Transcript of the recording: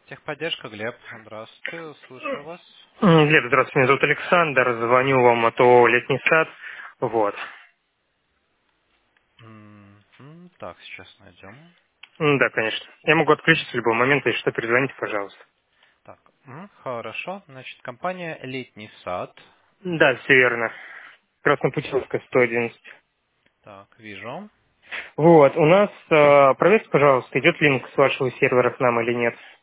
Техподдержка, Глеб. Здравствуйте, слушаю вас. Глеб, здравствуйте, меня зовут Александр, звоню вам от ООО «Летний сад». Вот. Так, сейчас найдем. Да, конечно. Я могу отключиться в любой момент, если что, перезвоните, пожалуйста. Так, хорошо. Значит, компания «Летний сад». Да, все верно. Краснопутиловская, 111. Так, вижу. Вот, у нас, проверьте, пожалуйста, идет линк с вашего сервера к нам или нет.